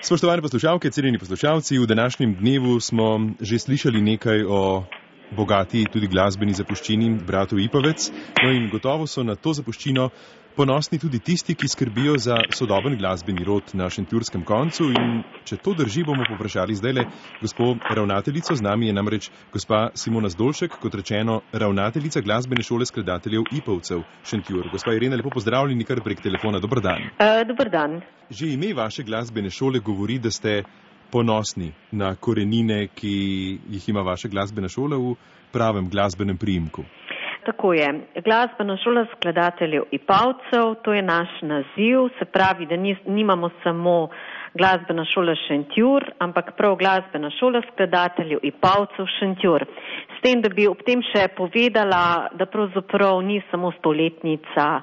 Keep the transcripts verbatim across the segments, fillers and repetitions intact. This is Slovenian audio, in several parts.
Spoštovane poslušalke, cenjeni poslušalci, v današnjem dnevu smo že slišali nekaj o bogati tudi glasbeni zapuščini bratov Ipavec, no in gotovo so na to zapuščino ponosni tudi tisti, ki skrbijo za sodoben glasbeni rod na šentjurskem koncu, in če to drži, bomo povprašali zdajle gospo ravnateljico. Z nami je namreč gospa Simona Zdolšek, kot rečeno, ravnateljica glasbene šole skladateljev Ipavcev Šentjur. Gospa Irena, lepo pozdravljeni kar prek telefona. Dober dan. Uh, dober dan. Že ime vaše glasbene šole govori, da ste ponosni na korenine, ki jih ima vaša glasbena šola v pravem glasbenem priimku. Tako je. Glasbena šola skladateljev Ipavcev, to je naš naziv, se pravi, da nimamo samo glasbena šola Šentjur, ampak prav glasbena šola skladateljev Ipavcev Šentjur. S tem, da bi ob tem še povedala, da pravzaprav ni samo stoletnica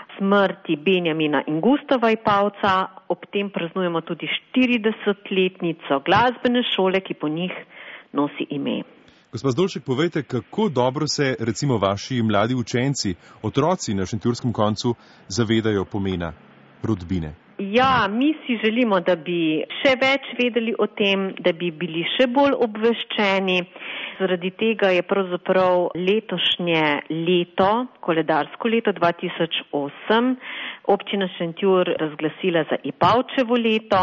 smrti Benjamina in Gustava Ipavca, ob tem praznujemo tudi štiridesetletnico glasbene šole, ki po njih nosi ime. Gospa Zdolšek, povejte, kako dobro se recimo vaši mladi učenci, otroci na šentjurskem koncu zavedajo pomena rodbine? Ja, mi si želimo, da bi še več vedeli o tem, da bi bili še bolj obveščeni. Zaradi tega je pravzaprav letošnje leto, koledarsko leto dva tisoč osem, občina Šentjur razglasila za Ipavčevo leto.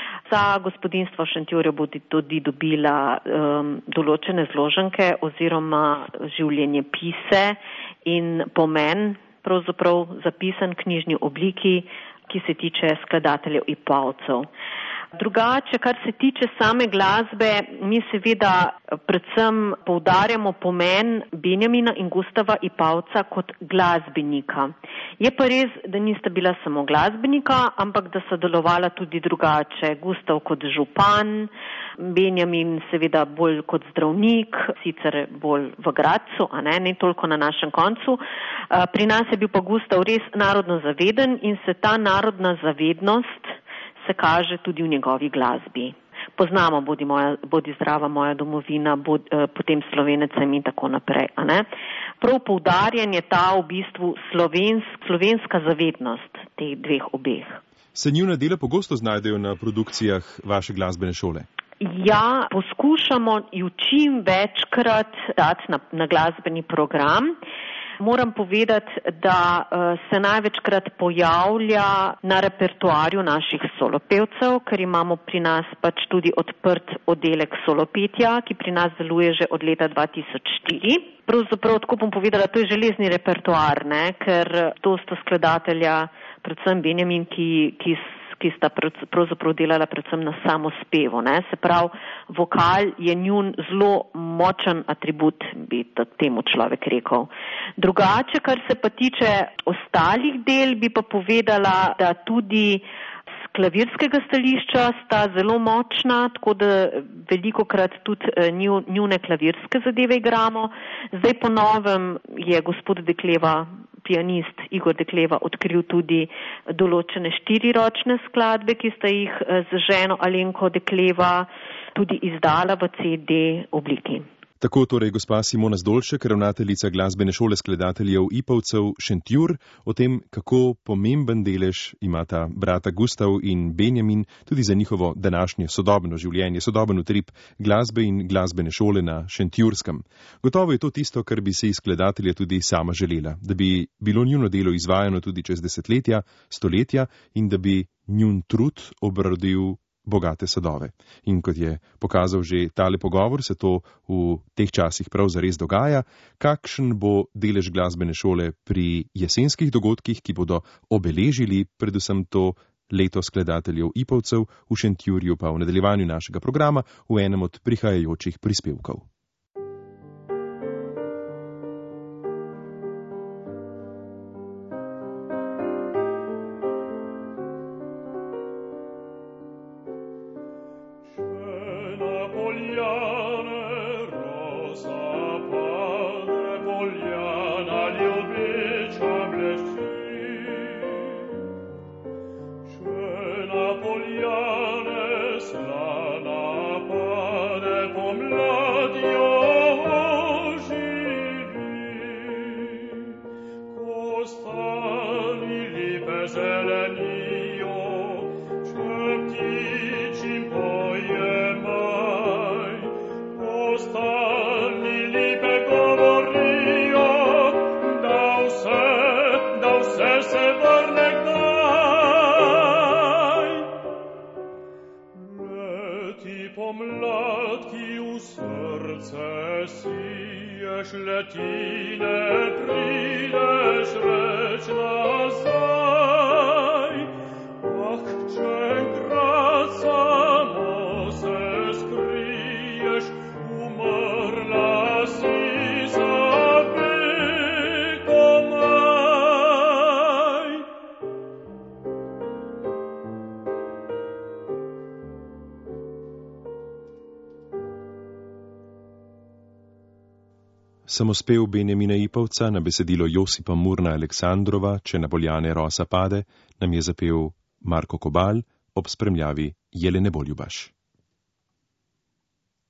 Za gospodinstvo v Šentjurju bodo tudi dobila um, določene zloženke oziroma življenjepise in pomen, pravzaprav zapisan v knjižni obliki, ki se tiče skladateljev Ipavcev. Drugače, kar se tiče same glasbe, mi seveda predvsem poudarjamo pomen Benjamina in Gustava Ipavca kot glasbenika. Je pa res, da nista bila samo glasbenika, ampak da sta delovala tudi drugače. Gustav kot župan, Benjamin seveda bolj kot zdravnik, sicer bolj v Gradcu, a ne, ne toliko na našem koncu. Pri nas je bil pa Gustav res narodno zaveden in se ta narodna zavednost se kaže tudi v njegovi glasbi. Poznamo Bodi, moja, bodi zdrava moja domovina, bod, eh, potem Slovenecem in tako naprej. A ne? Prav poudarjen je ta v bistvu slovensk, slovenska zavednost teh dveh obeh. Se njuna dela pogosto znajdejo na produkcijah vaše glasbene šole? Ja, poskušamo ju čim večkrat dati na, na glasbeni program. Moram povedati, da uh, se največkrat pojavlja na repertoarju naših solopevcev, ker imamo pri nas pač tudi odprt oddelek solopetja, ki pri nas deluje že od leta dva tisoč štiri. Pravzaprav, tako bom povedala, to je železni repertoar, ne, ker to sta skladatelja, predvsem Benjamin, ki, ki ki sta pravzaprav delala predvsem na samospevu. Ne? Se pravi, vokal je njun zelo močen atribut, bi temu človek rekel. Drugače, kar se pa tiče ostalih del, bi pa povedala, da tudi z klavirskega stališča sta zelo močna, tako da velikokrat tudi njune klavirske zadeve igramo. Zdaj po novem je gospod Dekleva, pianist Igor Dekleva, odkril tudi določene štiriročne skladbe, ki sta jih z ženo Alenko Dekleva tudi izdala v C D obliki. Tako torej gospa Simona Zdolšek, ravnateljica glasbene šole skladateljev Ipavcev Šentjur, o tem, kako pomemben delež imata brata Gustav in Benjamin tudi za njihovo današnje sodobno življenje, sodoben utrip glasbe in glasbene šole na Šentjurskem. Gotovo je to tisto, kar bi se iz skladatelja tudi sama želela, da bi bilo njuno delo izvajano tudi čez desetletja, stoletja in da bi njun trud obrodil bogate sadove. In kot je pokazal že tale pogovor, se to v teh časih prav zares dogaja. Kakšen bo delež glasbene šole pri jesenskih dogodkih, ki bodo obeležili predvsem to leto skladateljev Ipavcev v Šentjurju, pa v nadaljevanju našega programa v enem od prihajajočih prispevkov. Zelenio, ce ptici srce siješ, letine prideš reč nazaj. Ah, če enkrat samo se skriješ, umrla si za vekomaj. Samospev Benjamina Ipavca na besedilo Josipa Murna Aleksandrova, Če na Poljane rosa pade, nam je zapel Marko Kobal ob spremljavi Jelene Boljubaš.